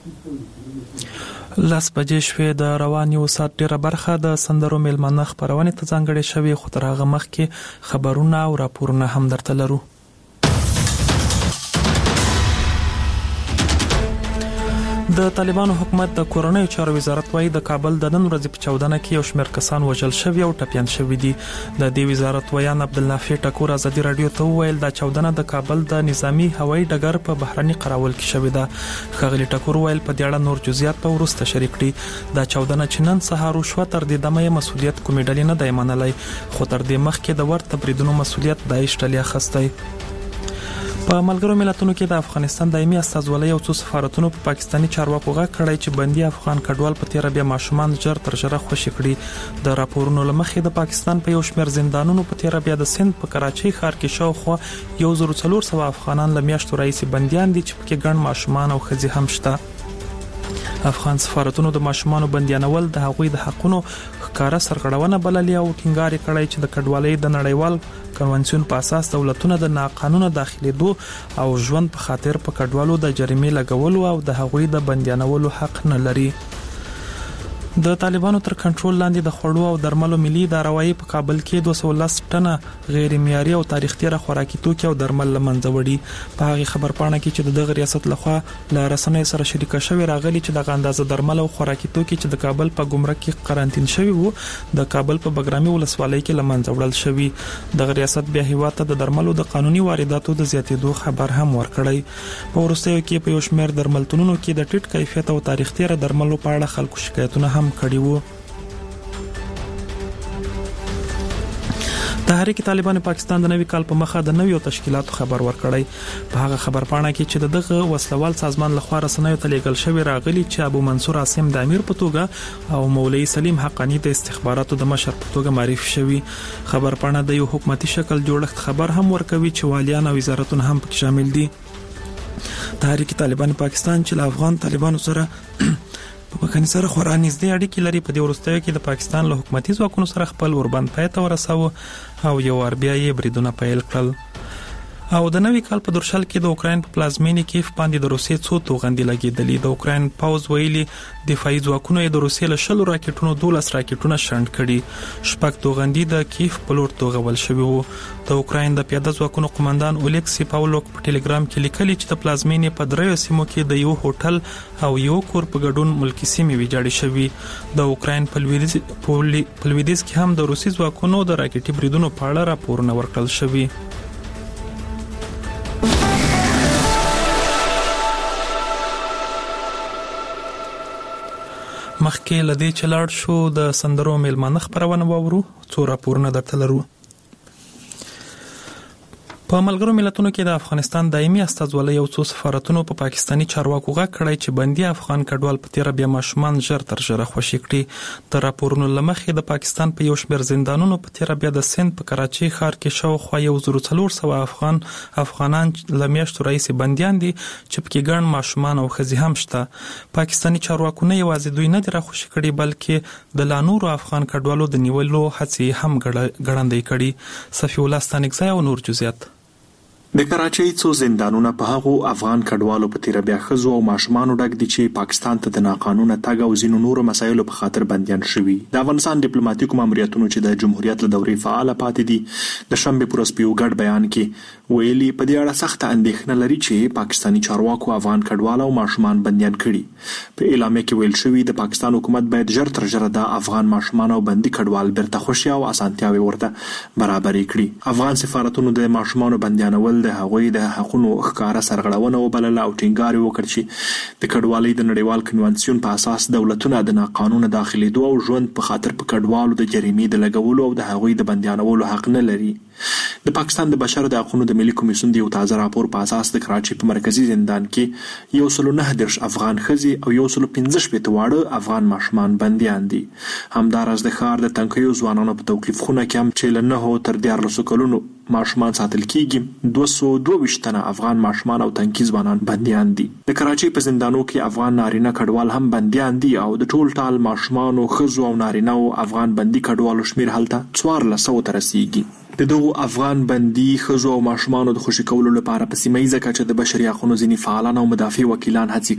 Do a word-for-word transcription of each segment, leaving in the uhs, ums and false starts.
لاس بجې شوې د روان یو ساعت ډیره برخه د سندرو میلمانه خپرونې ته ځانګړې شوې، خو تر هغه مخکې خبرونه او راپورونه هم درته لرو. د طالبانو حکومت د کورنیو چارو وزارت وايي د کابل د نن ورځې په چاودنه کې یو شمېر کسان وژل شوي او ټپیان شوي دي. د دې وزارت ویان عبدالنافع ټکور ازادي رادیو ته وویل دا چاودنه د کابل د نظامی هوایي ډګر په بهرني قراول کې شوې ده. ښاغلي ټکور ویل په دې اړه نور جزئیات په وروسته شریک کړي. دا چاودنه چې نن سهار وشوه تر دې دمه یې مسؤلیت کومې ډلې نه دی منلی، خو تر دې مخکې د ورته بریدونو مسؤلیت داعش ډلې اخیستی. په ملګرو ملتونو کې د افغانستان دایمي استازولۍ او څو سفارتونو په پاکستاني چارواکو غږ کړی چې بندي افغان کډوال په تیر بیا ماشومان جر تر جره خوشي کړي. د راپورونو لمخې د پاکستان په یو شمېر زندانونو په تیر بیا د سند په کراچۍ ښار کې شاوخوا یو زر څلور سوه افغانان له میاشتو راهیسې بندیان دي چې پکې ګڼ ماشومان او ښځې هم شته. افغان سفارتونو د ماشومانو بندیانول د هغوی د حقونو ښکاره سرغړونه بللې او ټینګار کړی چې د کډوالۍ د نړیوال کنونسیون په اساس دولتونه د ناقانونه داخليدو او ژوند په خاطر په کډوالو د جریمې لګولو او د هغوی د بندیانولو حق نه لري. د طالبانو تر کنټرول لاندې د خوړو او درملو ملي اداره وايي په کابل کې دوه سوه لس ټنه غیر معیاري او تاریخ تیره خوراکي توکي او درمل له منځه وړي. په هغې خبرپاڼه کې چې د دغه ریاست لخوا له رسنیو سره شریکه شوې راغلي چې دغه اندازه درمل او خوراکي توکي چې د کابل په ګمرک کې قرنطین شوي وو د کابل په بګرامي ولسوالۍ کې له منځه وړل شوي. دغه ریاست بیا هیواد ته د درملو د قانوني وارداتو د زیاتېدو خبر هم ورکړی. په وروستیو کې په یو شمېر درملتونونو کې د ټیټ کیفیت او تاریخ تیره درملو په اړه خلکو شکایتونه هم کړي وو. تحریک طالبان پاکستان د نوي کال په مخه د نویو تشکیلاتو خبر ورکړی. په هغه خبرپاڼه کې چې دغه وسلوال سازمان لخوا رسنیو ته لیږل شوی راغلی چې ابو منصور عاصم د امیر په توګه او مولوی سلیم حقانی د استخباراتو د مشر په توګه معرفي شوی. خبرپاڼه د یو حکومتي شکل جوړښت خبر هم ورکوي چې والیان او وزارتونه هم پکې شامل دي. تحریک طالبان پاکستان چې له افغان طالبانو سره په پاکستان سره خورا نږدې اړیکې لري په دې وروستیو کې د پاکستان له حکومتي ځواکونو سره خپل اوربند پای ته ورساوه او یو وار بیا یې بریدونه پیل کړل. او د نوي کال په درشل کې د اوکراین په پلازمینې کیف باندې د روسیې څو توغندي لګېدلې. د اوکراین پاوز ویلي دفاعي ځواکونو د روسیې له شلو راکټونو دولس راکټونه شنډ کړي. شپږ توغندي د کیف په لور توغول شوي وو. د اوکراین د پیاده ځواکونو قومندان اولیکسی پاولوک په ټلګرام کې لیکلي چې د پلازمینې په دریو سیمو کې د یو هوټل او یو کور په ګډون ملکي سیمې ویجاړې شوي. د اوکراین په لویدیځ کې هم د روسي ځواکونو د راکټي بریدونو په اړه راپورونه ورکړل شوي. مخکې لدې چې لاړ شو د سندرو میلمانه خبرونه واورو، څو راپورونه درته لرو. په ملګرو ملتونو کې د افغانستان دایمي استازولۍ او څو سفارتونو په پاکستاني چارواکو غږ کړی چې بندي افغان کډوال په تیر بیا ماشومان ژر تر ژره خوشي کړي. د راپورونو لمخې د پاکستان په یو شمېر زندانونو په تیر بیا د سند په کراچۍ ښار کې شاوخوا یو زر څلور سوه افغان افغانان له میاشتو راهیسې بندیان دي چې پکې ګڼ ماشومان او ښځې هم شته. پاکستاني چارواکو نه یوازې دوی نه دي راخوشي کړي بلکې د لا نورو افغان کډوالو د نیولو هڅې هم ګړندۍ کړي. صفي الله ستانکزی او نور جزئیات. د کراچۍ څو زندانونه په هغو افغان کډوالو په تیر بیا ښځو او ماشومانو ډک دي چې پاکستان ته د ناقانونه تګ او ځینو نورو مسایلو په خاطر بندیان شوي. د افغانستان ډیپلوماټیکو ماموریتونو چې د جمهوریت له دورې فعاله پاتې دي د شنبې پر ورځ په یو ګډ بیان کې ویلي په دې اړه سخته اندېښنه لري چې پاکستاني چارواکو افغان کډوال او ماشومان بندیان کړي. په اعلامیه کې ویل شوي د پاکستان حکومت باید ژر تر ژره د افغان ماشومان او بندي کډوال بیرته خوشي او اسانتیاوې ورته برابرې کړي. افغان سفارتونو د ماشومانو بندیانول د هغوی د حقونو ښکاره سرغړونه وبلله او ټینګار یې وکړ چې د کډوالۍ د نړیوال کنونسیون په اساس دولتونه د ناقانونه داخلېدو او ژوند په خاطر په کډوالو د جریمې د لګولو او د هغوی د بندیانولو حق نه لري. د پاکستان د بشر د حقونو د ملي کمیسیون د یو تازه راپور په اساس د کراچۍ په مرکزي زندان کې یو سلو نه دېرش افغان ښځې او یو سلو پنځه شپېته واړه افغان ماشومان بندیان دي. همداراز د ښار د تنکیو ځوانانو په توقیف خونه کې هم چې له نهو تر دیارلسو کلونو ماشومان ساتل کیږي دوه سوه دوه ویشت تنه افغان ماشومان او تنکي ځوانان بندیان دي. د کراچۍ په زندانو کې افغان نارینه کډوال هم بندیان دي او د ټول ټال ماشومانو ښځو او نارینه او افغان بندي کډوالو شمیر هلته څوارلس سوو ته رسیږي. د دغو افغان بندي ښځو او ماشومانو د خوشي کولو لپاره په سیمه ییزه کچه د بشري حقونو ځینې فعالان او مدافع وکیلان هڅې کوي.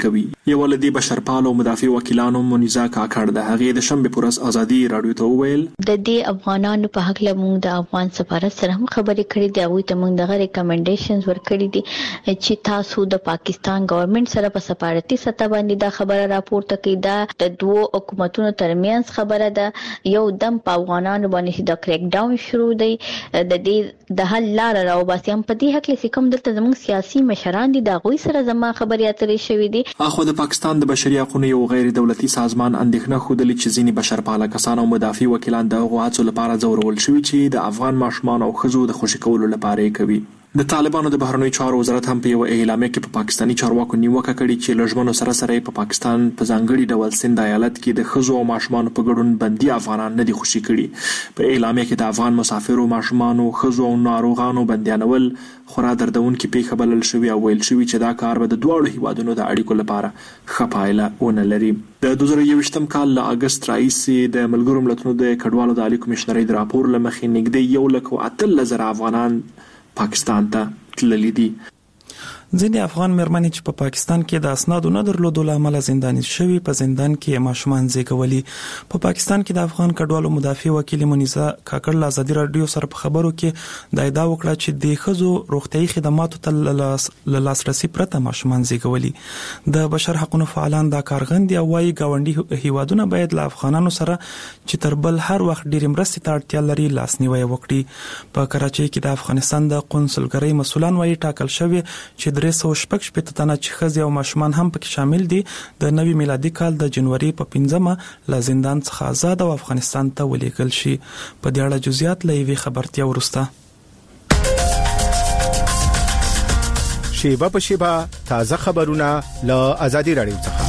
یو ولدي بشرپالو مدافع وکیلانو منیزا کاکړ د هغې د شنبې پر ورځ ازادي راډیو ته وویل د دې افغانانو په حق له موږ د افغان سفارت سره هم خبرې کړې دي، هغوی ته موږ دغه ریکمنډیشنز ورکړي دي چې تاسو د پاکستان ګورنمنت سره په سفارتي سطح باندې دا خبره راپورته کړئ. دا د دوو حکومتونو ترمنځ خبره ده، یو دم په افغانانو باندې د کریک ډاون شروع دی، د دې د حل لار راوباسي. هم په دې حق له کوم دلته زموږ سیاسي مشران دي د هغوی سره زما خبرې اترې شوې دي. اخو د پاکستان د بشري حقوقو یو غیر دولتي سازمان اندېښنه ښودلې چې ځینې بشرپاله کسان او مدافع وکیلان د هغو هڅو لپاره ځورول شوي چې د افغان ماشومان او ښځو د خوشي کولو لپاره یې کوي. د طالبانو د بهرنیو چارو وزارت هم په یو اعلامیه کې په پا پاکستاني چارواکو نیوکه کړې چې له ژمنو سره سره په پاکستان په ځانګړي ډول سند ایالت کې د ښځو او ماشومانو په ګډون بندي افغانان نه دي خوشي کړي. په اعلامیه کې د افغان مسافرو، ماشومانو، ښځو او ناروغانو بندیانول خورا دردونکې پیښه بلل شوې او ویل شوي چې دا کار به د دواړو هیوادونو د اړیکو لپاره ښه پایله ونه لري. د دوه زره یوویشتم کال له اګست راهیسې د ملګرو ملتونو د کډوالو د عالي کمیشنرۍ د راپور له مخې نږدې یو لک او اتلس زره افغانان پاکستان ته تللی دي. ځینې افغان مېرمنې چې په پا پاکستان کې د اسنادو نه درلودو له امله زنداني شوي په زندان کې ماشومان زیږولي. په پاکستان کې د افغان کډوالو مدافع وکیل منیزا کاکړ له ازادي راډیو سره په خبرو کې د ادعا وکړه چې د ښځو روغتیايي خدماتو ته له لاسرسي پرته ماشومان زیږولي. د بشر حقوقو فعالان دا کارغندي او وايي ګاونډي هیوادونه باید له افغانانو سره چې تر بل هر وخت ډېر مرستې ته اړتیا لري لاسنیوي وکړي. په کراچۍ کې د افغانستان د قونسلګرۍ مسؤلان وايي ټاکل شوی چې درې سوه شپږ شپېته تنه چې ښځې او ماشومان هم پکې شامل دي د نوي میلادي کال د جنوري په پنځمه له زندان څخه آزاد او افغانستان ته ولېږل شي. په دې اړه جزئیات له یوې خبرتیا وروسته. شیبه په شیبه تازه خبرونه له ازادي راډیو څخه.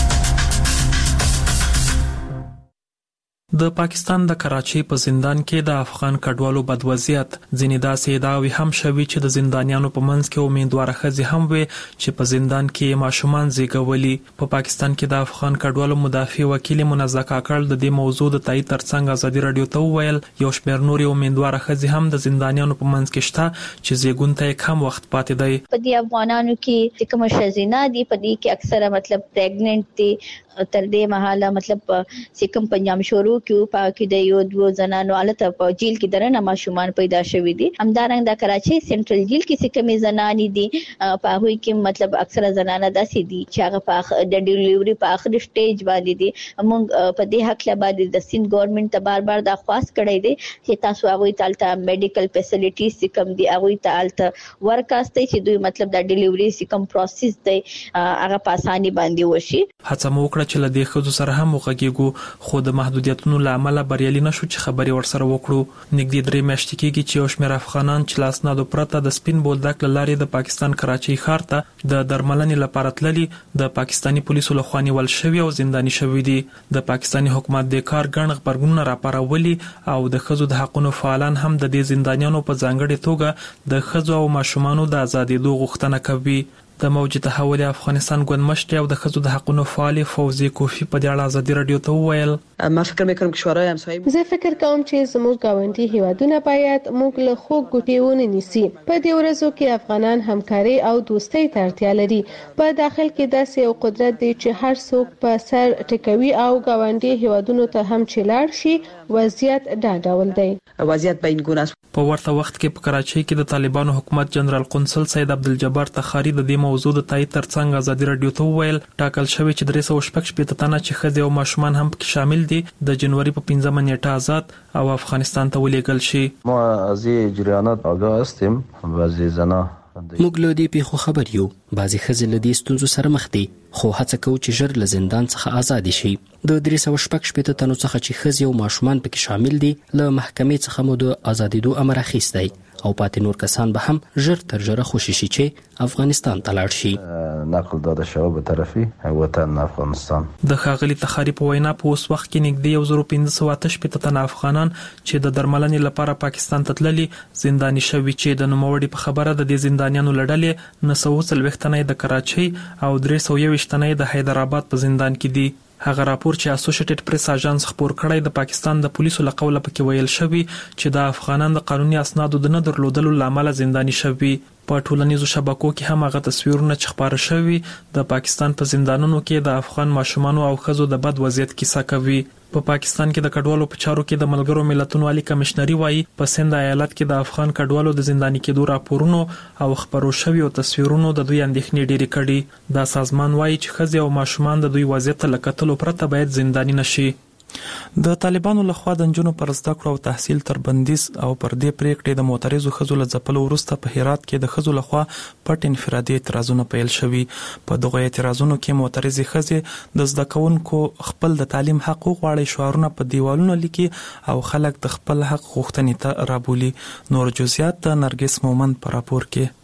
د پاکستان د کراچۍ په زندان کې د افغان کډوالو بدوضعیت ځینې داسې ادعاوې هم شوي چې د زندانیانو په منځ کې امیدواره ښځې هم وي چې په زندان کې ماشومان زیږولي. په پاکستان کې د افغان کډوالو مدافع وکیل منیزا کاکړ د دې موضوع د تایید ترڅنګ ازادي راډیو ته وویل یو شمېر نورې امیدواره ښځې هم د زندانیانو په منځ کې شته چې زیږون ته یې کم وخت پاتې دی. په دې افغانانو کې چې کوم ښځینه دي په دې کې اکثره مطلب پریګننټ دي تر دې مهاله مطلب چې کوم پنځم شروع کیو پاکي د یو دوه زنانو الته په جیل کې درنه ماشومان پیدا شوي دي. همدارنګ د کراچۍ سنټرل جیل کې چې کومې زنانې دي په هغوی کې مطلب اکثره زنانه داسې دي چې هغه په د ډیلیوري په اخري سټیج باندې دي. موږ په دې حق له باندې د سند ګورنمنت ته بار بار دا خواست کړی دی چې تاسو هغوی ته الته میډیکل فیسیلیټیز چې کوم دي هغوی ته الته ورکاستئ چې دوی مطلب د ډیلیوري چې کوم پروسس دی هغه په اساني باندې وشي. هڅه مو وکړه چې له دې ښځو سره هم وغږیږو خو د محدودیتونو له امله بریالي نشو چې خبرې ورسره وکړو. نږدې درې میاشتې کېږي چې یو شمېر افغانان چې له اسنادو پرته د سپین بولدک له لارې د پاکستان کراچۍ ښار ته د درملنې لپاره تللي د پاکستاني پولیسو لخوا نیول شوي او زنداني شوي دي. د پاکستاني حکومت د کار ګڼ غبرګونونه راپارولي او د ښځو د حقونو فعالان هم د دې زندانیانو په ځانګړې توګه د ښځو او ماشومانو د ازادېدو غوښتنه کوي. د موجي تحول افغانستان ګوندمشر او د ښځو د حقونو فعال فوزي کوفی په دې اړه ازادي راډیو ته وویل ما فکر میکنم که شورای همسایه زه فکر کوم چې زموږ ګاونډي هیوادونه باید موږ له خوږ ګوتې ونه نیسي. په دې ورځو کې افغانان همکاري او دوستۍ ته اړتیا لري. په داخل کې داسې یو قدرت دی چې هر څوک په سر ټکوي او ګاونډي هیوادونو ته هم چې لاړ شي وضعیت دا ډول دی. وضعیت به این گونه است. په ورته وخت کې په کراچۍ کې د طالبانو حکومت جنرال قونسل سید عبدالجبار تخاری د دې موضوع د تایید ترڅنګ ازادي راډیو ته وویل ټاکل شوی چې درې سوه شپږ شپېته تنه چې ښځې او ماشومان هم پکې شامل دي د جنوري په پنځمه نیټه آزاد او افغانستان ته ولېږل شي. ما از جریانات آگاه هستیم. بعضی زنا موږ له دې پیښو خبر یو. بعضې ښځې له دې ستونزو سره مخ دي خو هڅه کوو چې ژر له زندان څخه آزاد شي. د درې سوه شپږ شپېته تنو څخه چې ښځې او ماشومان پکې شامل دي له محکمې څخه مو د آزادېدو امر اخیستی او پاتې نور کسان به هم ژر تر ژره خوشي شي چې افغانستان ته لاړ شي. نقل داده شوه به طرفی وطن افغانستان. د ښاغلي تخاری په وینا په اوس وخت کې نږدې یو زره پنځه سوه اته شپېته تنه افغانان چې د درملنې لپاره پاکستان ته تللي زنداني شوي چې د نوموړي په خبره د دې زندانیانو له ډلې نه سوه څلوېښت تنه د کراچۍ او درې سوه یوویشت تنه د حیدرآباد په زندان کې دي. هغه راپور چې اسوسییټډ پریس اژانس خپور کړی د پاکستان د پولیسو له قوله پکې ویل شوی چې د افغانان د قانوني اسنادو د نه درلودلو له امله زنداني شوي. په ټولنیزو شبکو کې هم هغه تصویرونه چې خپاره شوي د پاکستان په زندانونو کې د افغان ماشومانو او ښځو د بد وضعیت کیسه کوي. په پا پاکستان کې د کډوالو په چارو کې د ملګرو ملتونو عالی کمشنري وایي په سند ایالت کې د افغان کډوالو د زنداني کېدو راپورونو او خبرو شویو تصویرونو د دوی اندېښنې ډېرې کړي. دا سازمان وایي چې ښځې او ماشومان د دوی وضعیت له کتلو پرته باید زنداني نشي. د طالبانو لخوا د نجونو پر زده کړو او تحصیل تر بندیز او پر دې پریکړې د معترضو ښځو له ځپلو وروسته په هرات کې د ښځو لخوا پټ انفرادي اعتراضونه پیل شوي. په دغو اعتراضونو کې معترضې ښځې د زده کوونکو خپل د تعلیم حق وغواړي شعارونه په دیوالونو لیکي او خلک د خپل حق غوښتنې ته رابولي. نور جزئیات د نرګس مومند په راپور کې.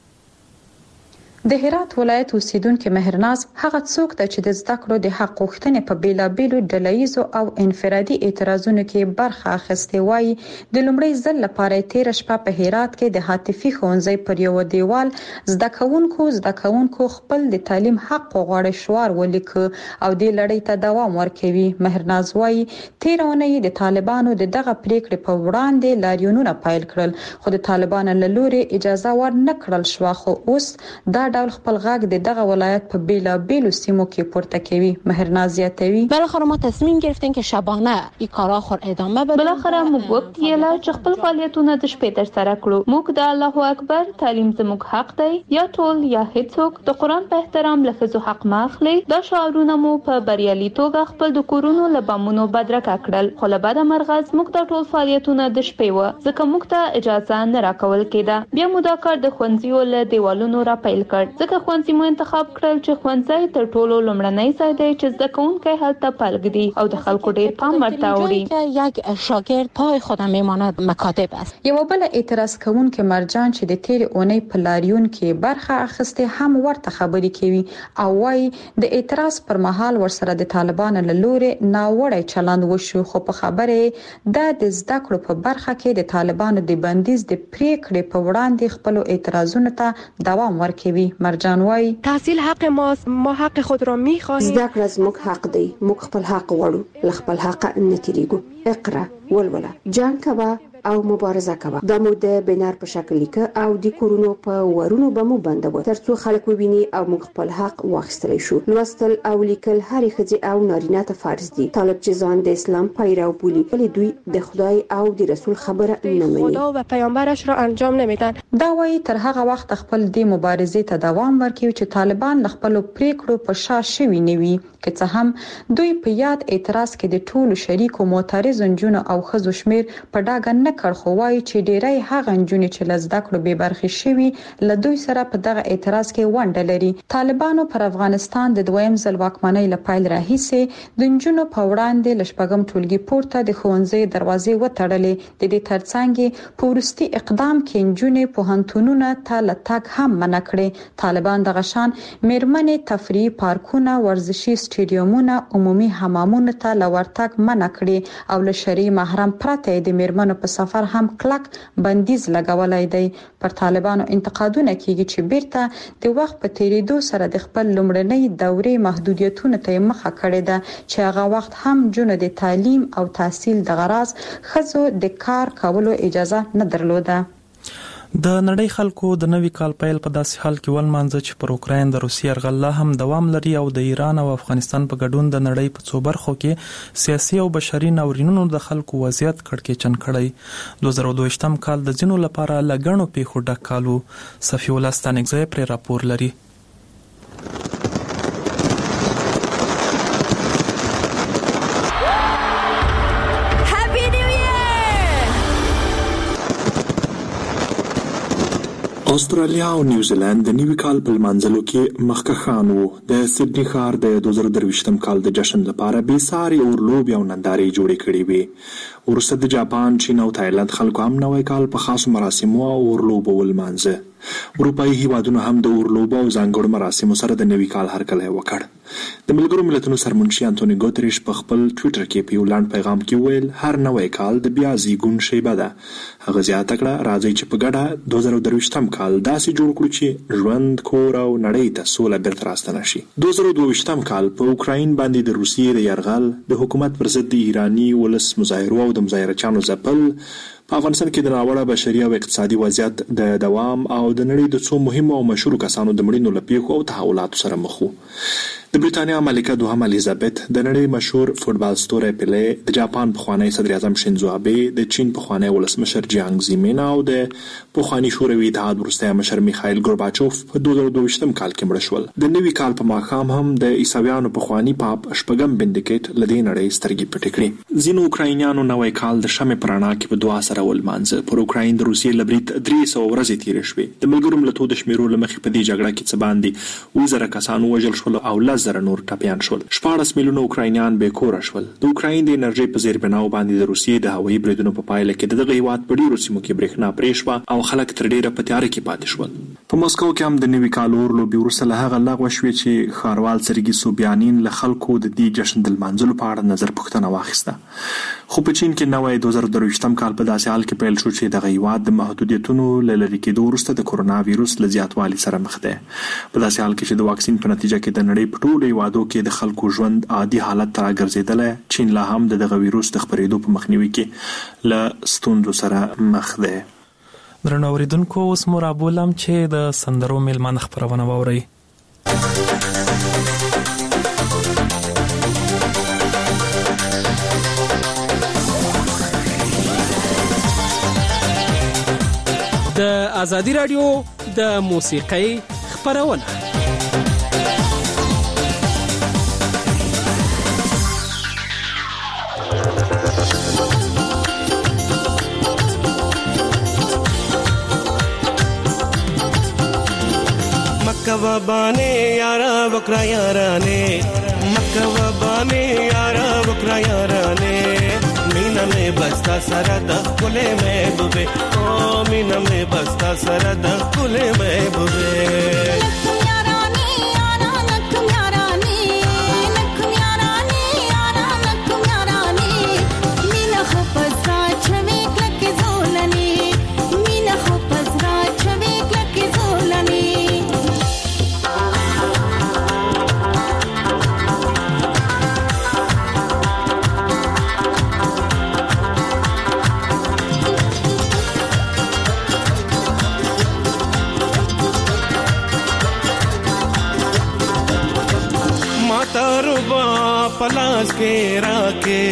د هرات ولایت اوسیدونکو مهرناز هغه څوک ته چې د زده کړو د حق غوښتنې په بیلابیلو ډلهیزو او انفرادي اعتراضونو کې برخه اخیستې وایي د لومړي ځل لپاره تیر شپه په هرات کې د هاتفي ښوونځي پر یو دیوال زده کوونکو زده کوونکو خپل د تعلیم حق غواړي شعار ولیک او د لړۍ ته دوام ورکوي. مهرناز وایي تیر اونۍ د طالبانو د دغه پریکړې په وړاندې لاریونونه پیل کړل خو د طالبانو له لوري اجازه ورنه کړل شو. خو اوس دا ډول خپل غږ د دغه ولایت په بیلابیلو سیمو کې پورته کوي. مهرناز زیاتوي بالاخره ما تصمیم گرفتیم که شبانه این کارا خور ادامه بدیم. بالاخره موږ وکړل چې خپل فعالیتونه د شپې تر سره کړو. موږ د الله اکبر تعلیم زموږ حق دی یا ټول یا هیڅوک د قران په احترام لفظ حق ماخلي. دا شعارونه مو په بریالي توګه خپل د کورونو لبامونو بدرکه کړل. خو له بده مرغه موږ د ټول فعالیتونه د شپې و ځکه موږ ته اجازه نه راکول کېده. بیا موږ دا کار د ښوونځیو له دیوالونو را پیل کړ. ځکه ښوونځي مو انتخاب کړل چې ښوونځي تر ټولو لومړنی ځای دی چې زده کوونکي هلته پلګدي او د خلکو ډیر پام ورته وړي. یک شاگرد پای خودم میماند مکاتب است. یو بل اعتراض کوونکي مرجان چې د تیر اونۍ په لاریون کې برخه اخیسته هم ورته خبرې کوي او وايي د اعتراض پر مهال ورسره د طالبانو له لوري ناوړه چلند وشو. خو په خبره د د زده کړو په برخه کې د طالبانو د بندیز د پریکړې په وړاندې خپل اعتراضونو ته دوام ورکوي. مرجان وايي تحصیل حق ماست، ما حق خود را می‌خواهیم. زده کړه زموږ حق دی، موږ خپل حق غواړو، له خپل حق نه تیریږو. اقرا ولوله جنگ کوه او مبارزه کوه. دا مو د بنر په شکل لیکه او د کورونو په ورونو به مو بندو ترڅو خلک وویني او موږ خپل حق واخیستلی شو. لوستل او لیکل هر ښځې او نارینه ته فرض دي. طالب چې ځان د اسلام پیرو بولي ولی دوی د خدای او د رسول خبره نه مني. خدا و پیامبرش را انجام نمیدن. دا وایي تر هغه وخت خپل د مبارزې ته دوام ورکوي چې طالبان له خپل پریکړو په شا شوي نه وي. که څه هم دوی په یاد اعتراض کې د ټولو شریکو معترض نجونو او ښځو شمیر په ډاګه نه کړ. خو وایي چې ډیری هغه نجونې چې له زده کړو بې برخې شوي له دوی سره په دغه اعتراض کې ونډه لري. طالبانو پر افغانستان د دویم ځل واکمنۍ له پیل راهیسې د نجونو په وړاندې له شپږم ټولګي پورته د ښوونځي دروازې وتړلې. د دې ترڅنګ په وروستي اقدام کې نجونې پوهنتونونو ته له تګ هم منع کړې. طالبان د غشان میرمنې تفریحي پارکونه، ورزشي سټیډیومونه، عمومي حمامونو ته له ورتګ منع کړې او له شرعي محرم پرته د میرمنو په سفر هم کلک بندیز لګولای دی. پر طالبانو انتقادونه کیږي چې بیرته د وخت په تیریدو سره د خپل لومړنۍ دورې محدودیتونو ته مخه کړې ده چې هغه وخت هم جنو د تعلیم او تحصیل د غرض خزو د کار کولو اجازه نه درلوده. د نړۍ خلکو د نوي کال پیل په داسې حال کې ولمانځه چې پر اوکراین د روسیې یرغل لا هم دوام لري او د ایران او افغانستان په ګډون د نړۍ په څو برخو کې سیاسي او بشري ناورینونو د خلکو وضعیت کړکېچن کړی. دوه زره دوه کال د ځینو لپاره لګڼو پیښو ډک کالو. صفی الله ستانکزی پر راپور لري. استرالیا او نیوزیلند د نوي کال په لمانځلو کې مخکښان وو. د سیدني ښار د دوه زره درویشتم کال د جشن لپاره بې ساري اورلوبې او نندارې جوړې کړې وې. وروسته د جاپان، چین او تایلند خلکو هم نوی کال په خاصو مراسمو او اورلوبو ولمانځه. اروپایي هیوادونو هم د اورلوبو او ځانګړو مراسمو سره د نوي کال هرکلی وکړ. د ملګرو ملتونو سرمنشي انټونی ګوتریش په خپل ټویټر کې په یو لنډ پیغام کې ویل هر نوی کال د بیا زیږون شیبه ده. هغه زیاته کړه راځئ چې په ګډه دوه زره درویشتم کال داسې جوړ کړو چې ژوند، کور او نړۍ ته سوله بیرته راستنه شي. دوه زره دوه کال په اوکراین باندې د روسیې د یرغل، د حکومت پر ضد د ایراني ولس مظاهرو او د مظاهرچیانو ځپل، په افغانستان کې د ناوړه بشري او اقتصادي وضعیت د دوام او د نړۍ د څو مهمو او مشهورو کسانو د مړینو له پیښو او تحولاتو سره مخ وو. د بریتانیا ملکه دوهم الیزابت، د نړۍ مشهور فوتبال ستوری پیله، د جاپان پخوانی صدر اعظم شینزو آبه، د چین پخوانی ولسمشر جیانګ زیمین او د پخوانی شوروي اتحاد وروستی مشر میخایل ګورباچوف په دوه زره دوه کال کې مړه شول. د نوي کال په ماښام هم د عیسویانو پخوانی پاپ شپږم بندیکټ لدې نړۍ سترګې پټې کړې. ځینو اوکراینیانو نوی کال د شمع پر رڼا کې په دعا سره ولمانځه. پر اوکراین د روسیې له برید درې سوه ورځې تېرې شوې. د ملګرو ملتونو د شمیرو له مخې په دې جګړه کې څه باندې اووه زره کسان ووژل شول او لس زره نور ټپیان شول. شپاړس میلیونه اوکراینیان بې کوره شول. د اوکراین د انرژۍ په زیربناو باندې د روسیې د هوایي بریدونو په پایله کې د دغه هیواد په ډېرو سیمو کې برېښنا پرې شوه او خلک تر ډېره په تیاره کې پاتې شول. په مسکو کې هم د نوي کال اور لوبې وروسته له هغه لغوه شوې چې ښاروال سرګي سوبیانین له خلکو د دې جشن د لمانځلو په اړه نظر پوښتنه واخیسته. خو په چین کې نوی دوه زره درویشتم کال په داسې حال کې پیل شو چې دغه هیواد د محدودیتونو له لرې کېدو وروسته د کرونا ویروس له زیاتوالي سره مخ دی. په داسې حال کې چې د واکسین په نتیجه کې د نړۍ په ټولو هیوادو کې د خلکو ژوند عادي حالت ته راګرځېدلی، چین لا هم د دغه ویروس د خپرېدو په مخنیوي کې له ستونزو سره مخ دی. درنو اوریدونکو، اوس مو رابولم چې د سندرو میلمانه خپرونه واورئ. د ازادي رادیو د موسیقۍ خپرونه. مکوا بانے یارا وکرا یارانے، مکوا بانے یارا وکرا یارانے، مینا میں بستا سرد کلے محبوبے، او مینا میں بستا سرد کلے محبوبے. پلاس کے راکے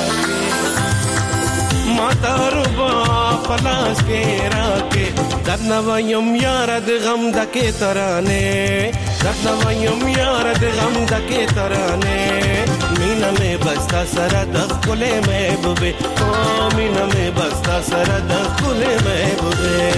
ماتا ربا پلاس کے راکے، درنویم یار د غم دکے ترانے، درنویم یار د غم دکے ترانے، مینا میں بستا سرد کلے محبوبے، او مینا میں بستا سرد کلے محبوبے.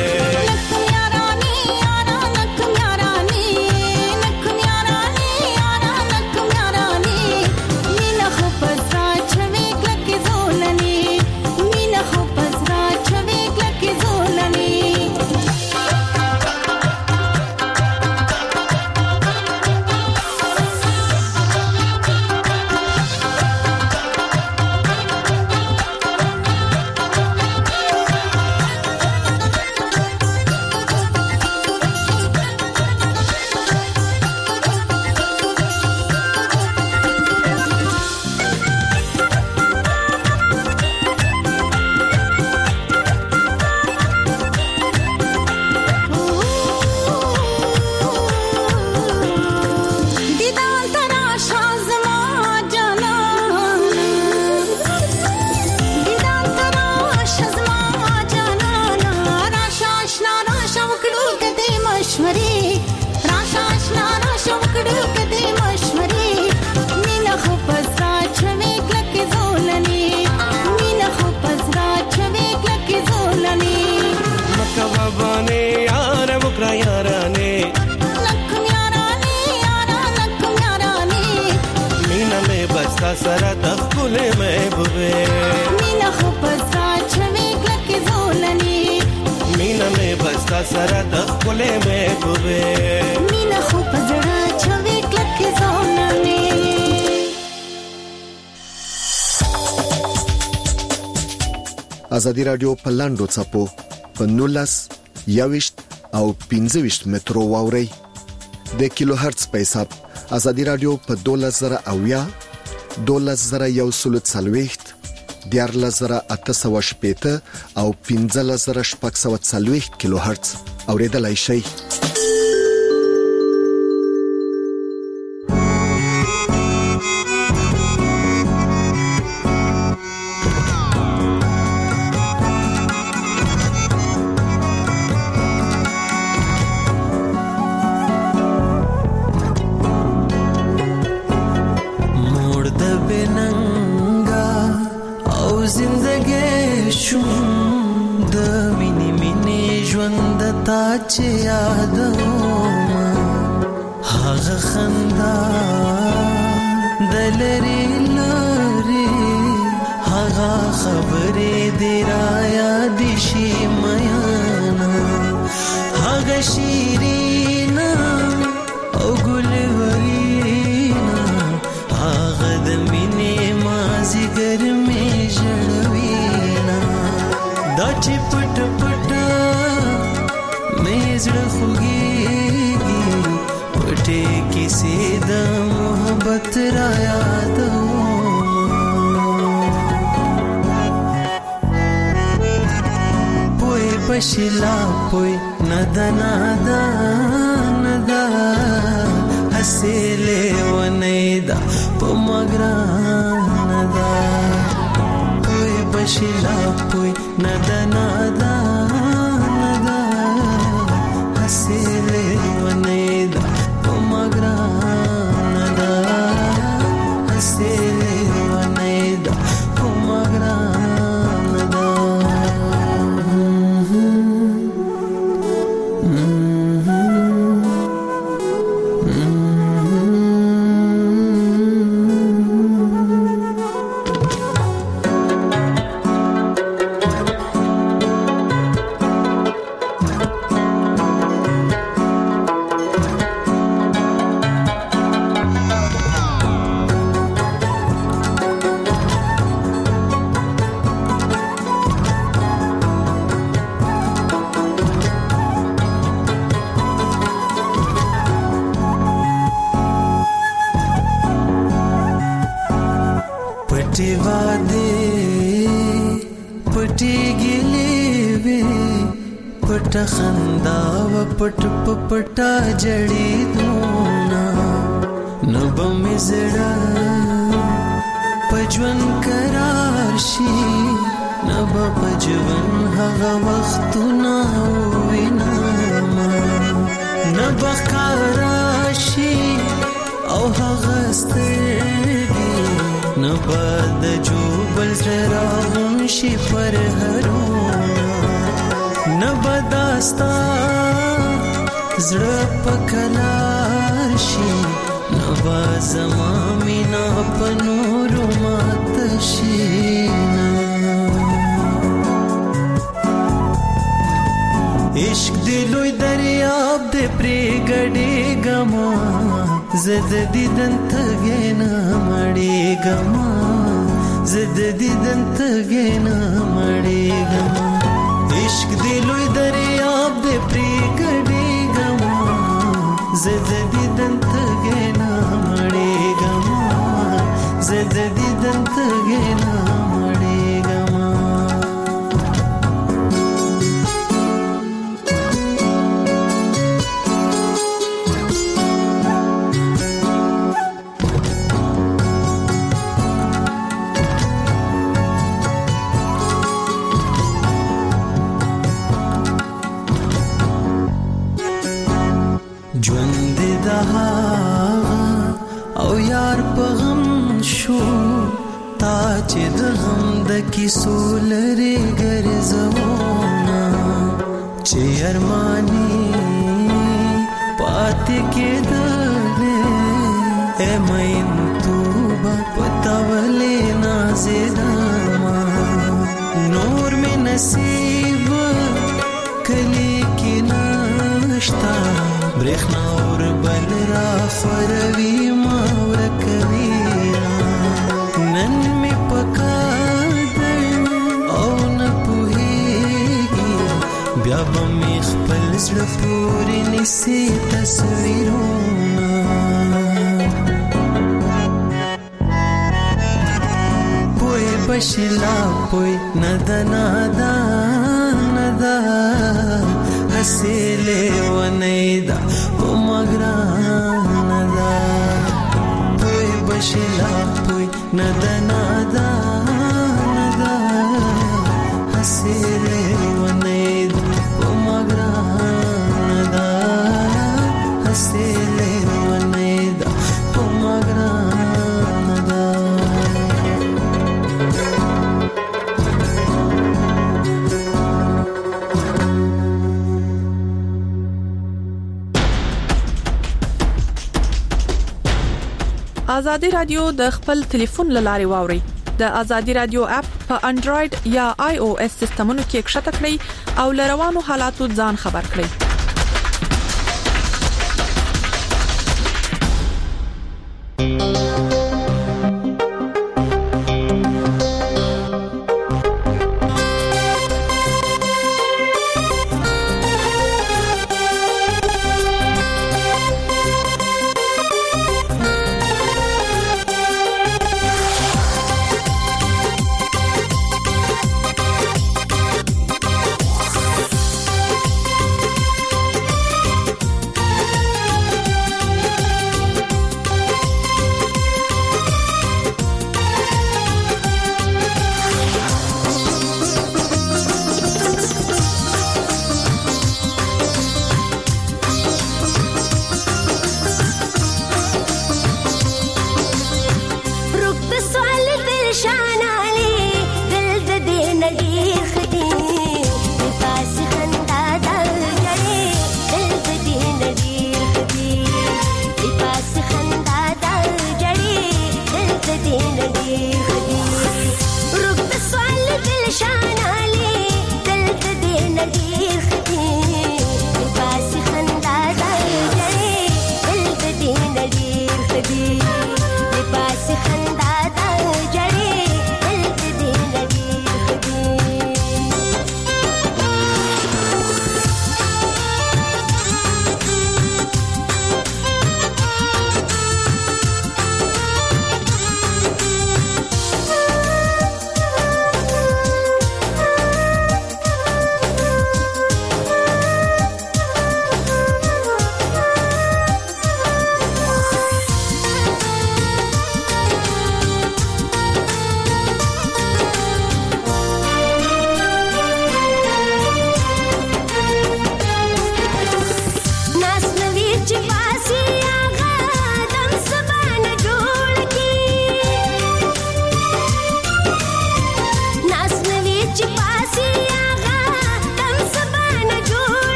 سره د خپل محبوبه مینا خو پسا چوي کلک زولني مینا مې بستا سره د خپل محبوبه مینا خو پزړه چوي کلک زولني. ازادي رادیو په لاندو چپو په نولس یاوشت او پنځوشت مترو واوري د کیلو هرتز په حساب. ازادي رادیو په دولس زره اویا دولس زره یو سلو څلويخت دیارلس زره اته سوه شپېته او پنځلس زره شپږ سوه څلوېښت کیلو هرتز اوریدلای شئ. Shila poi nada nada nada hasile wanaida pomagranada poi bashila poi nada nada nada hasile wanaida pomagranada hasile wanaida pomagranada. पट पटा जड़ी दूना नब मिजड़ा पजवन करारशी नब पजवन हगा वक्तुना विना नब करारशी औ हगस्तेगी नब दजो बलरागुनशी पर हरोना नब दास्ता زړه پکلار شي نوا زما مینا پنور مات شي عشق دلوي دریاب دې پرې ګډې ګما زد دیدن تګینا مړې ګما زد دیدن تګینا مړې ګما عشق دلوي دریاب دې پرې ګډې زد دیدن تګینا مړې ګما زد دیدن تګینا مړې ګما ژوند دها او یار په غم شو تا چې د غم د کیسو لري ګرځونا چې ارمانی پاتې کېدلې اے مین تو پتاولې نازېدما نور می نصیب کلی کې نشتا برخنا اور بل را فروی ما ورکوی نن می پکا در او نپوهیگی بیا با می خپل زړه پوری نسی تصویرونا پوی بشلا پوی ندنادا ندا حسیلې ونیدا ومګراندا پوی بشلا پوی ندنادا ندا حسیلې ونیدا ومګراندا حسیلې ونیدا ومګراندا ازادي رادیو د خپل ټلیفون لاري واوري د ازادي رادیو اپ په انډراید یا آی او اس سیستمونو کې ښکته کړئ او لروانو حالاتو ځان خبر کړئ.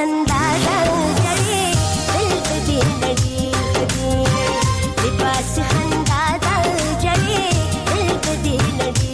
خندا جړې دل دې نړۍ خدي لباس خندا جړې دل دې نړۍ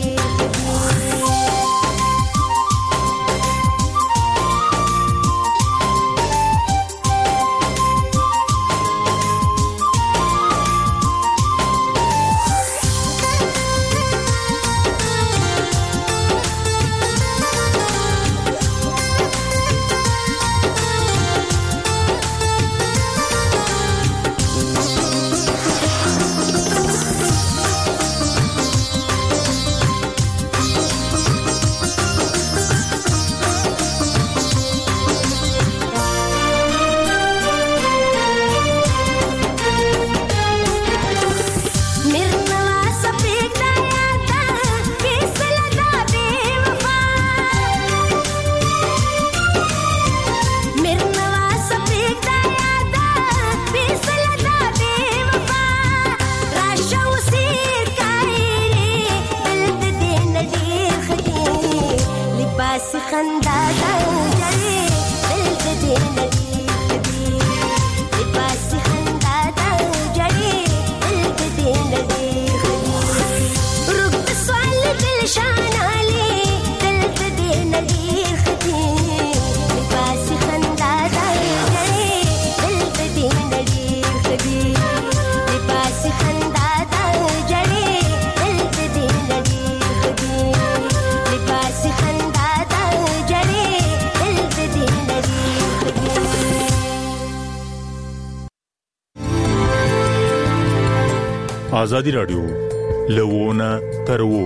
آزادی رادیو لوونه ترو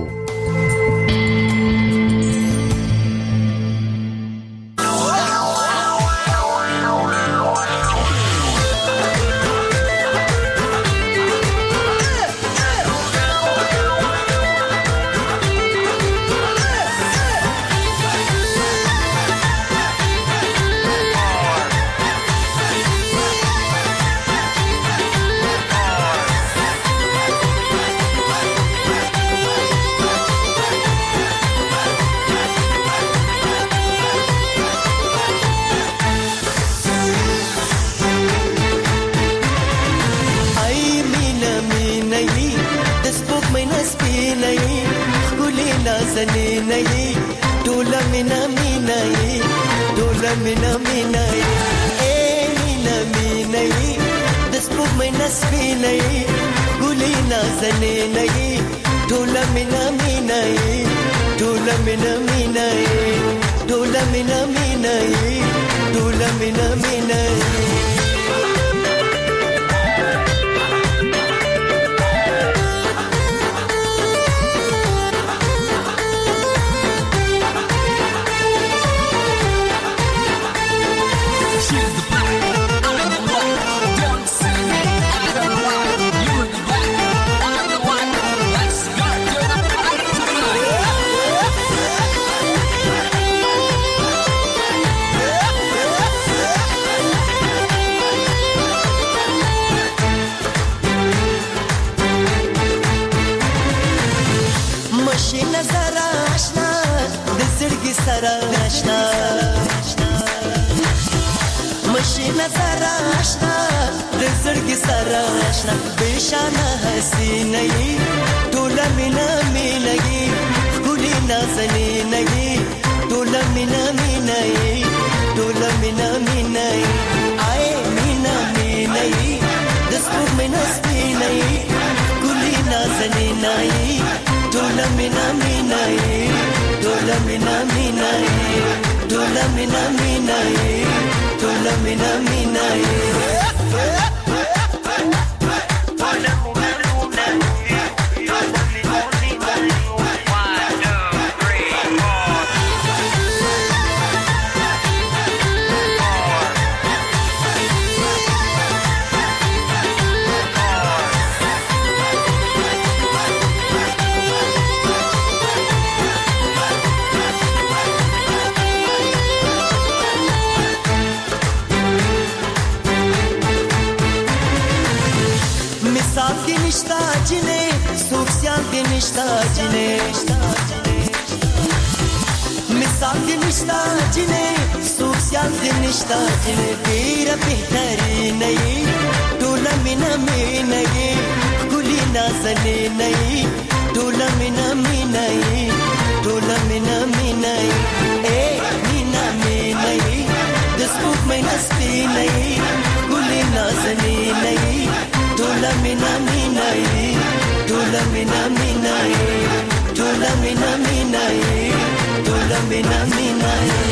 مثال دې نشته چې ډېره بهترینه یې ټوله مینه مینه یې ښکلې نازنینه یې ټوله مینه مینه یې ټوله مینه مینه یې ای مینه مینه یې د سپوږمۍ نه سپینه یې ښکلې نازنینه یې ټوله مینه مینه یې ټوله مینه مینه یې ټوله مینه مینه یې ټوله مینه مینه یې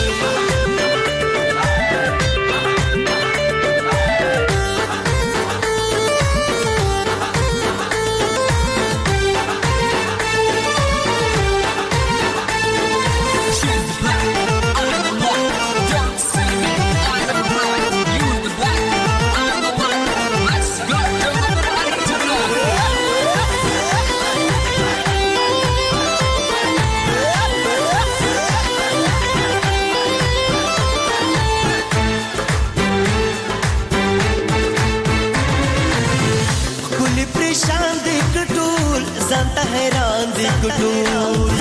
ځانته حیران دي ګټول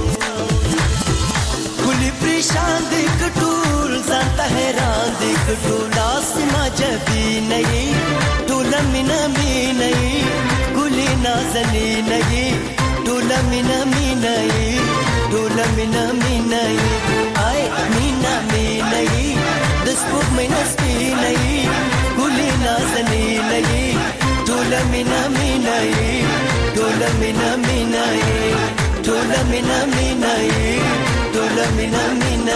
کلی پریشان دي ګټول ځانته حیران دي ګټول اسما جبي نه ټوله مینا مینا ګلي نازني نه ټوله مینا مینا ټوله مینا مینا آی مینا مینا د سپوږمۍ نه سپینه ګلي نازني نه ټوله مینا مینا ټوله مینا مینا ټوله مینا مینا ټوله مینا مینا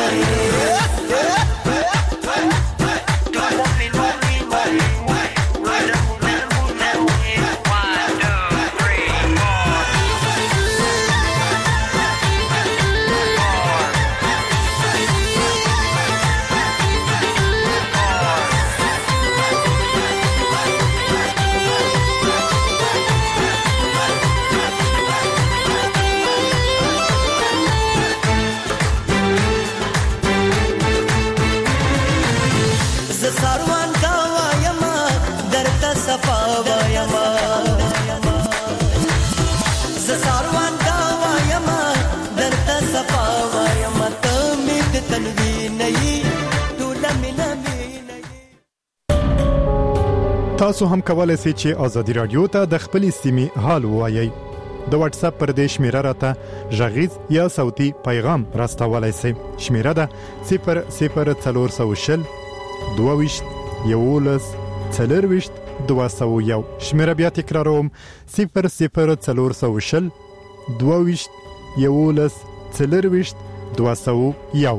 تاسو هم کولای شئ چې ازادي رادیو ته د خپل سیمې حال ووایي د واتس اپ پر دې شمیره راته ژغیز یا صوتي پیغام راستولای شئ شمیره ده صفر صفر څلور سوه شل دوه ویشت یولس څلور ویشت دوه سوه یو شمیره بیا تکراروم صفر صفر څلور سوه شل دوه ویشت یولس څلور ویشت دوه سوه یو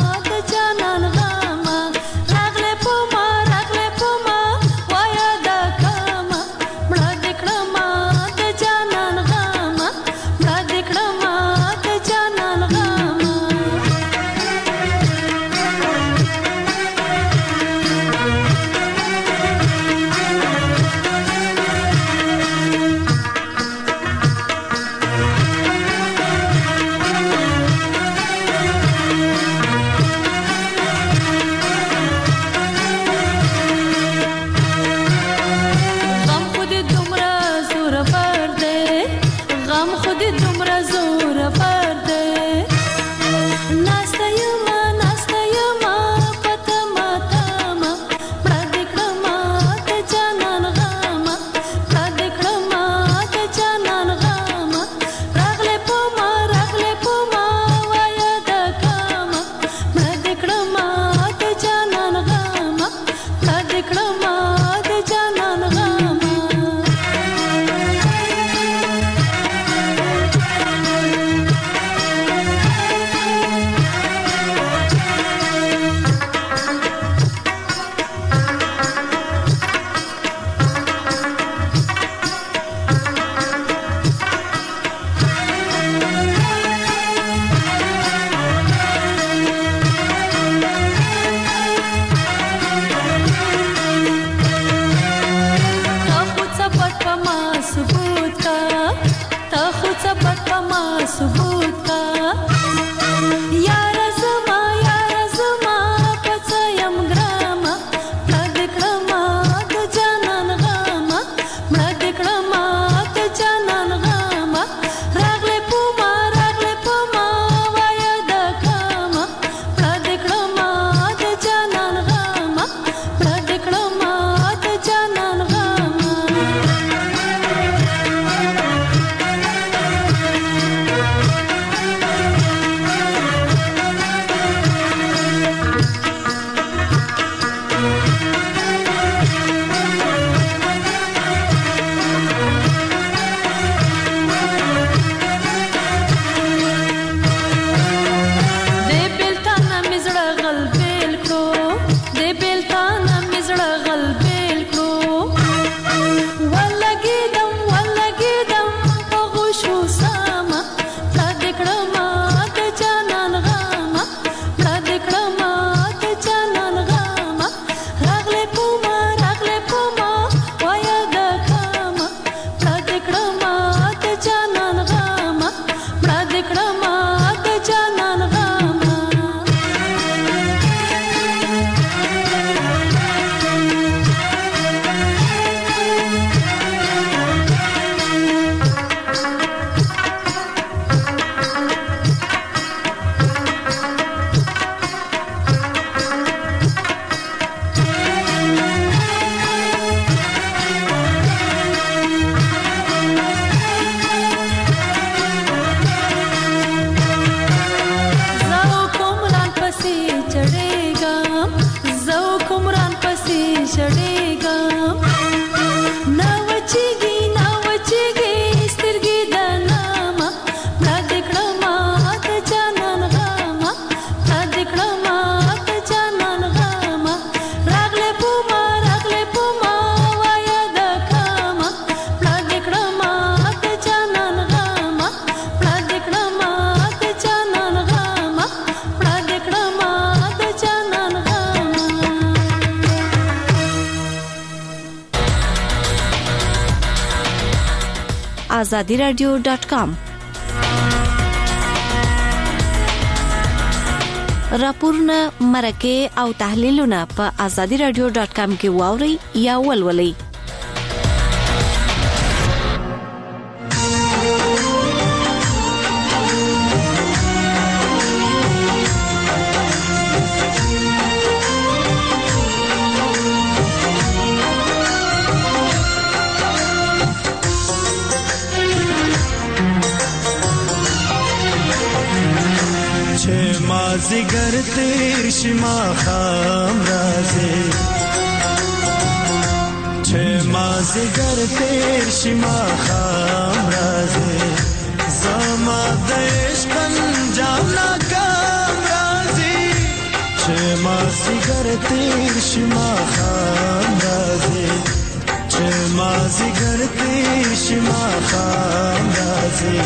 Raghle puma, raghle puma, waya da azadi radio dot com. راپورونه مرکه او تحلیلونه په azadi radio dot com کې واوري یا ولولئ. زگر تیر شما خام رازی چه ما زگر تیر شما خام رازی زما دیش پنجام ناکام رازی چه ما زگر تیر شما خام رازی چه ما زگر تیر شما خام رازی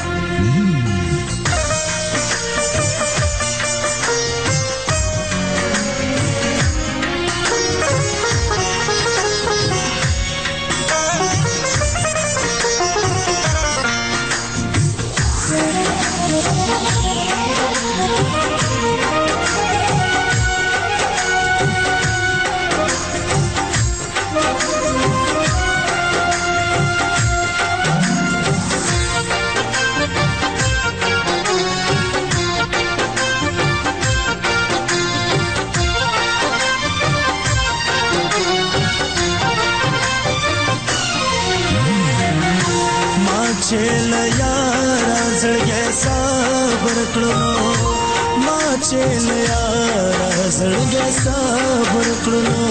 چل یارا زړګي صبر کړو ما چل یارا زړګي صبر کړو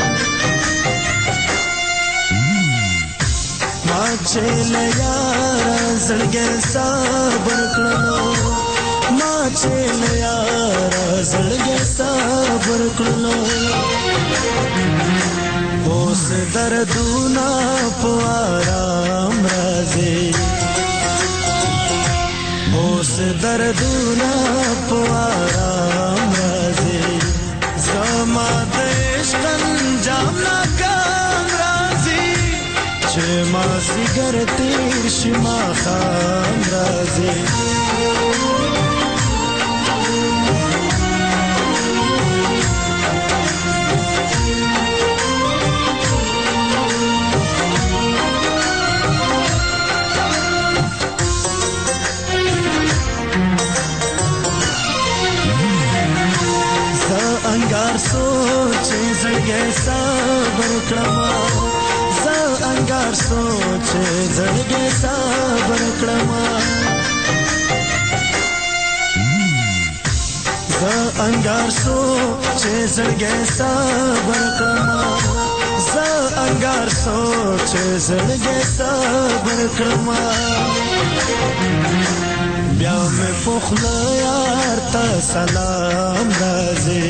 ما چل یارا زړګي صبر کړو ما چل یارا زړګي صبر کړو اوس دردونه په آرام راځي اوس دردونه په آرام راځي زما د عشق انجام ناکام راځي چې ما زیګر تیر شي ما خام راځي انګار سوچ زړګي صبر کړما ز انګار سوچ زړګي صبر کړما ز انګار سوچ زړګي صبر کړما ز انګار سوچ زړګي صبر کړما بیا مې پخلا یار ته سلام راځي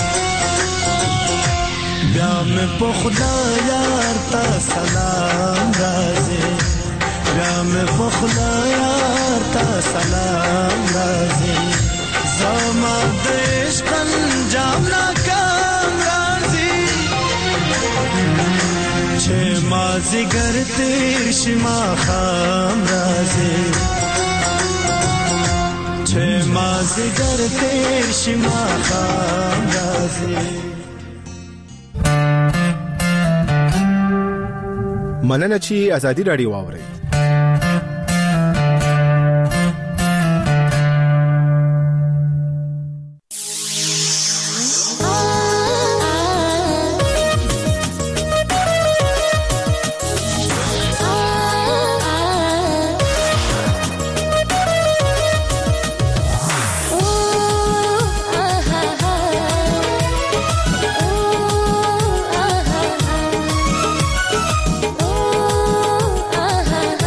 بیا مې پخلا یار ته سلام راځي بیا مې پخلا یار ته سلام راځي زما د عشق انجام ناکام راځي چې ما زیګر تیر شي ما خام راځي چې ما زیګر تیر شي ما خام راځي مننه چې ازادي راډیو واوري Oh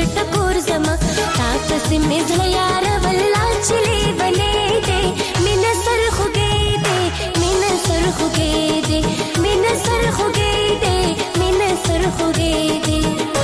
ټکور زما تا پسې مې زړه یار والله چلی بلې دې مینه سر خوږې دې مینه سر خوږې دې مینه سر خوږې دې مینه سر خوږې دې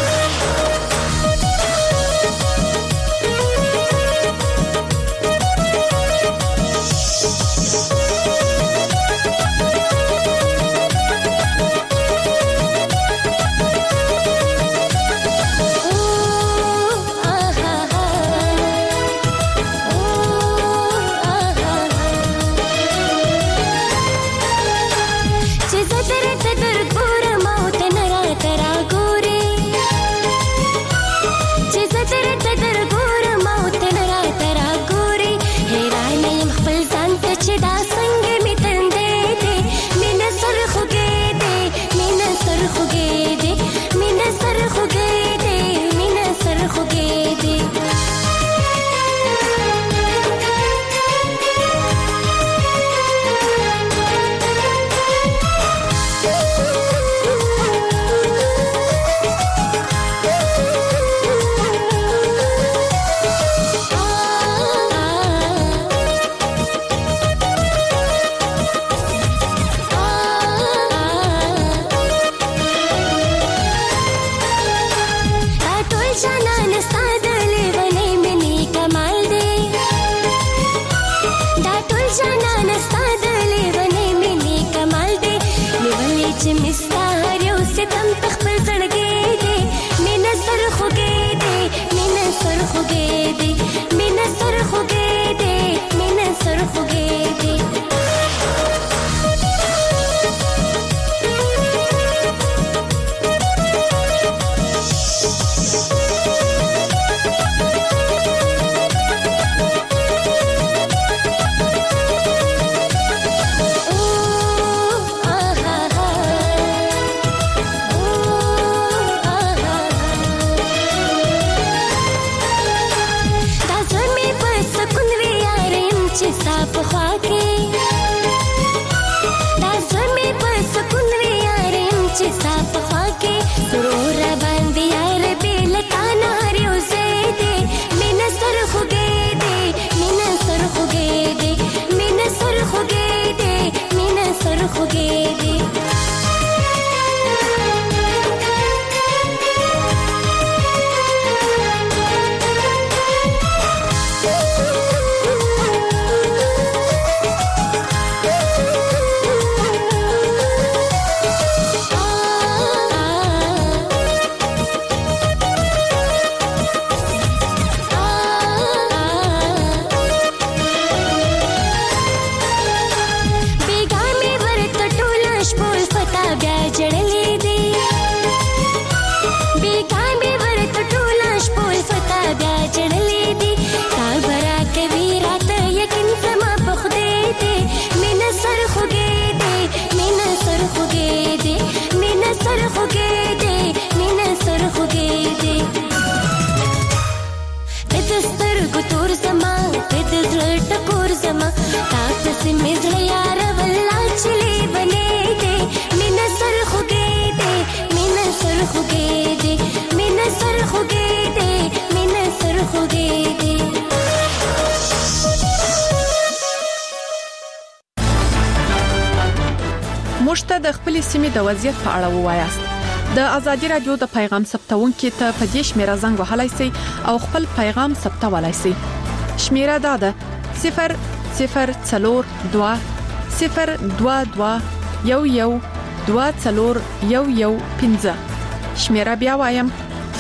موږ د خپل سیمې د وضعیت په اړه ووایاست. د ازادي رادیو د پیغام ثبتونکو ته په دې شمیره زنګ وهلای شئ او خپل پیغام ثبتولای شئ. شمیره دا ده صفر صفر څلور دوه صفر دوه دوه یو یو دوه څلور یو یو پنځه. شمیره بیا وایم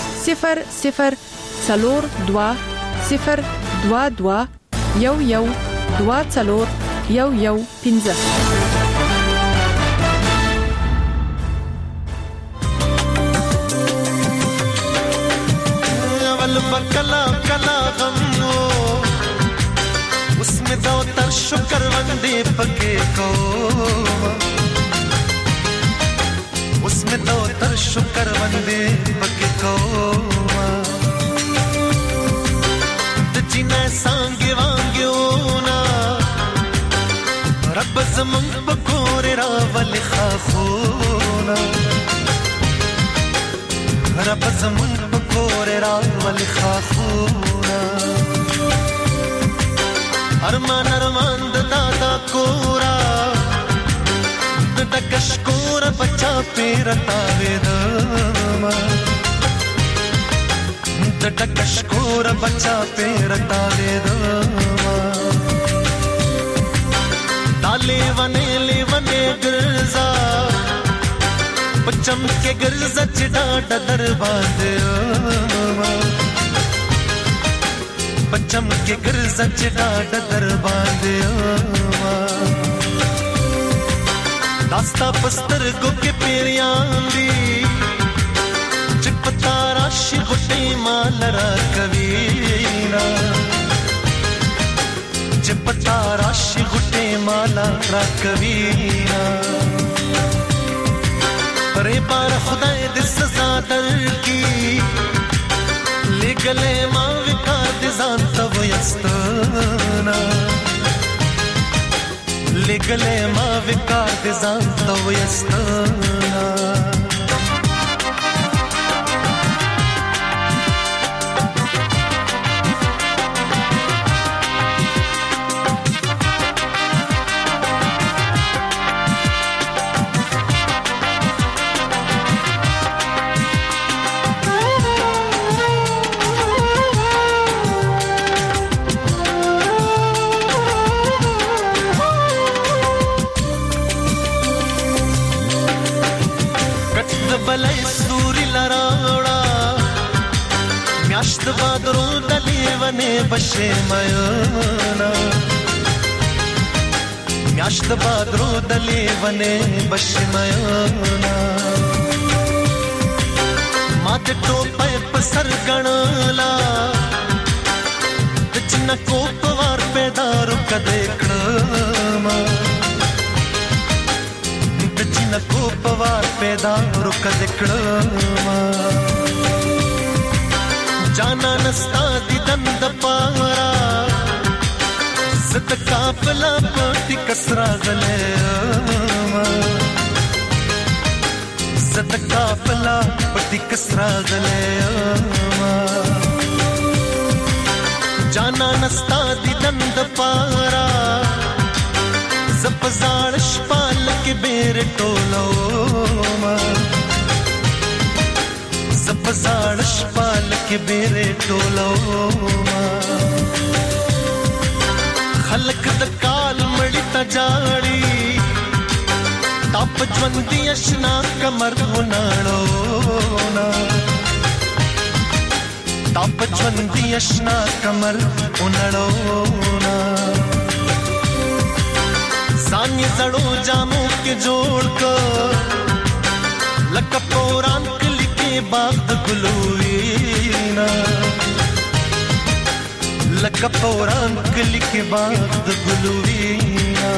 صفر صفر څلور دوه صفر دوه دوه یو یو دوه څلور یو یو پنځه. کلا کلا غمو उसमें दो तर शुक्र वंदे पके को उसमें दो तर शुक्र वंदे पके को जिने सांगे वांग्यो ना रब ज़मन बकोरे रावल खाखोना रब ज़मन کور راول خاخونا ارمان ارمان د دادا کورا د دکش کورا بچا پیرتا ویدما د دکش کورا بچا پیرتا ویدما دالے ونے لے ونے گرزا پچم کے گرزا چڑا ڈدر باندھما پچم کے گرزا چڑا ڈدر باندھما داستا پستر گو کے پیریان دی چپتا راشی غٹی مال را کوینا چپتا راشی غٹی مال را کوینا پرے بار خدای د سزا در کی لګلې ما وکړ د ځان ته وستانا لګلې ما وکړ د ځان ته وستانا بلای سوری لراوڑا میاشت بادرو دلی ونه بشه میانا میاشت بادرو دلی ونه بشه میانا مات ټوپه په سر غنلا د چنا کوپوار پیدا رک دیکړم न को पवार पैदा रुक दिकड़मा जाना नस्ता दी दंद पारा सत कापला पटी कसरा गले सत कापला पटी कसरा गले जाना नस्ता दी दंद पारा زپزارش پالک بیر ټولو ما زپزارش پالک بیر ټولو ما خلق د کال مړی تا جاړي تاپ ژوندۍ اشنا کمر وناړو نا تاپ ژوندۍ اشنا کمر وناړو نا ځان یې زړو جامو کې جوړ کړ لکه پوران کلی کې باغ د ګلوینا لکه پوران کلی کې باغ د ګلوینا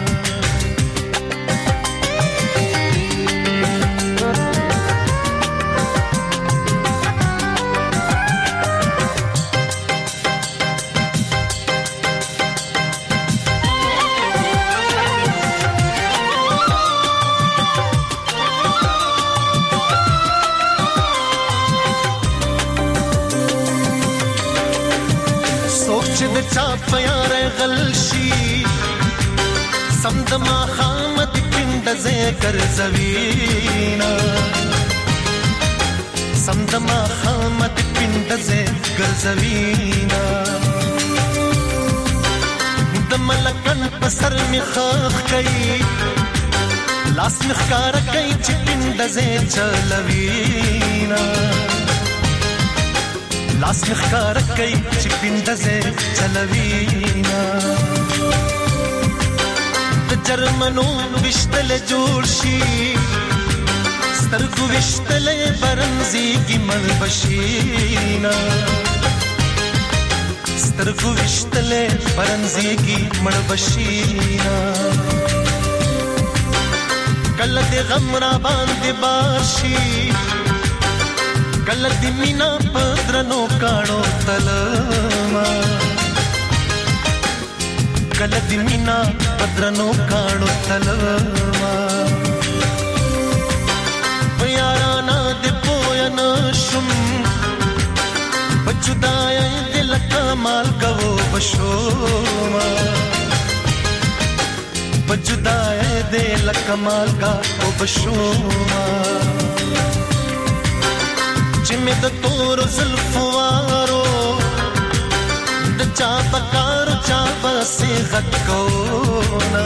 چاپ یار غلشی سمدما خامد پند ذکر زوینا سمدما خامد پند ذکر زوینا دملکن پسر می خاخ کئی لاس مخکار کئی چی پند ذکر چلوینا لاس مخکار کئی چی پندزے چلوینا د جرمنو وشتل جوړ شي سترګو وشتل برنزي کی مل بشینا سترګو وشتل برنزي کی مل بشینا کله د غم را باندې بارشي کله د مینا پدرنو کاڼو تلما کله د مینا پدرنو کاڼو تلما یارانا د پویا نشم جدای دل کمال کو بشوما بجدای دل کمال کا او بشوما چې مې د تور زلفوارو د چا پکار چا بسې غکونا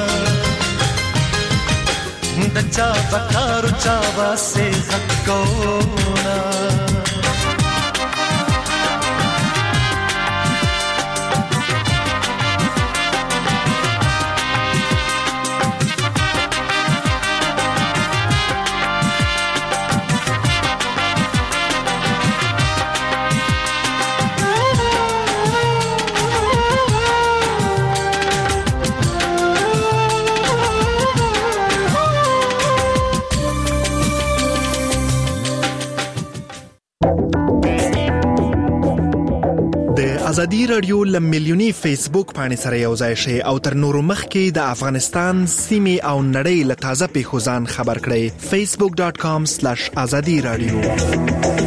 د چا پکار چا بسې غکونا ازادي رادیو لمیلیونی فیسبوک باندې سره یو ځای شي او تر نورو مخکې د افغانستان سیمې او نړۍ له تازه پیښو ځان خبر کړئ facebook dot com slash azadi radio